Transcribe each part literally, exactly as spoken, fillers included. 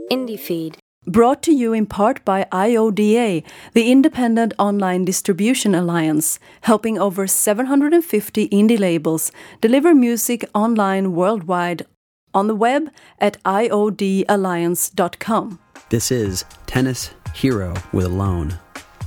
IndieFeed. Brought to you in part by I O D A, the Independent Online Distribution Alliance, helping over seven hundred fifty indie labels deliver music online worldwide on the web at I O D alliance dot com. This is Tennis Hero with Alone.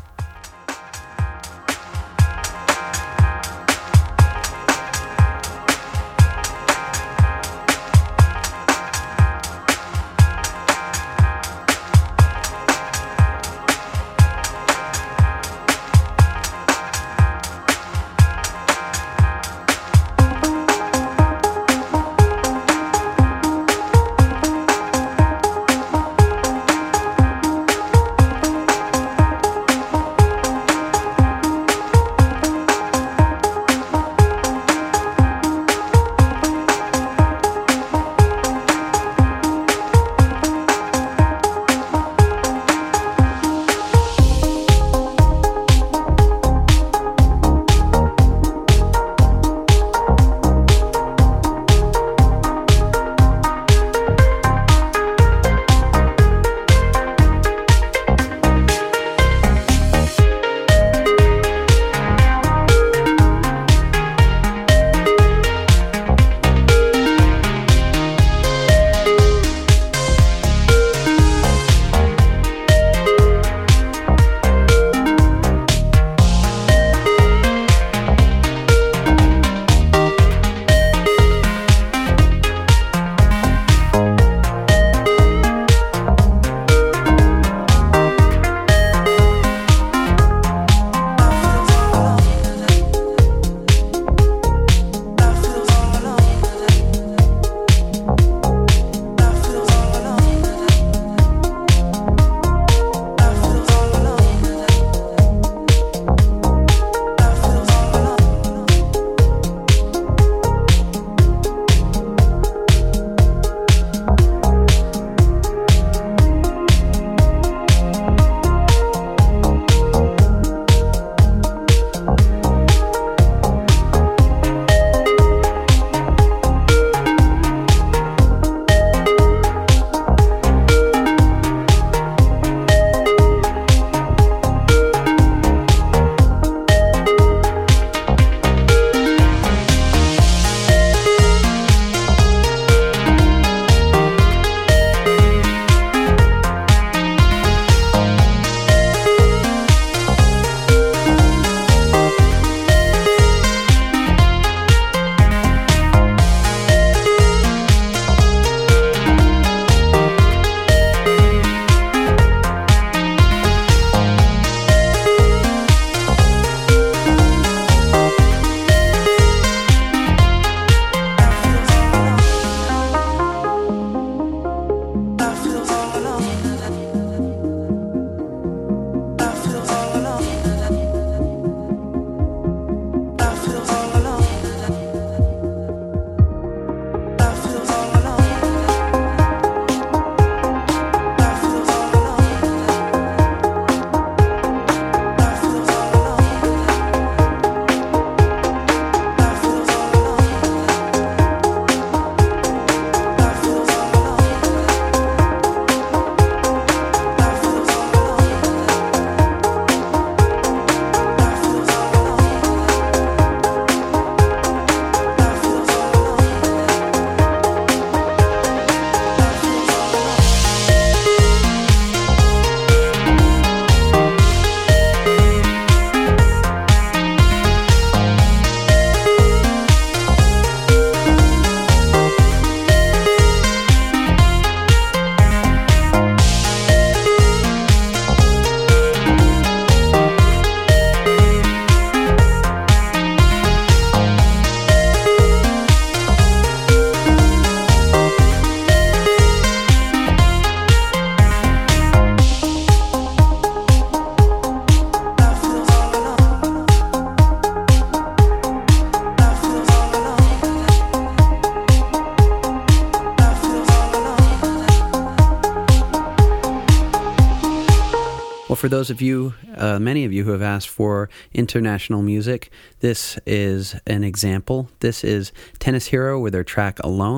Well, for those of you, uh, many of you who have asked for international music, this is an example. This is Tennis Hero with their track Alone.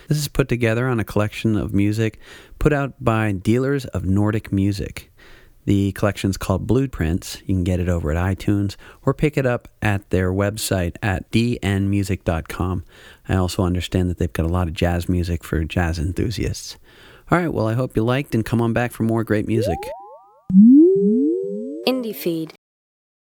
This is put together on a collection of music put out by Dealers of Nordic Music. The collection's called Blueprints. You can get it over at iTunes or pick it up at their website at d n music dot com. I also understand that they've got a lot of jazz music for jazz enthusiasts. All right, well, I hope you liked, and come on back for more great music. Indie Feed.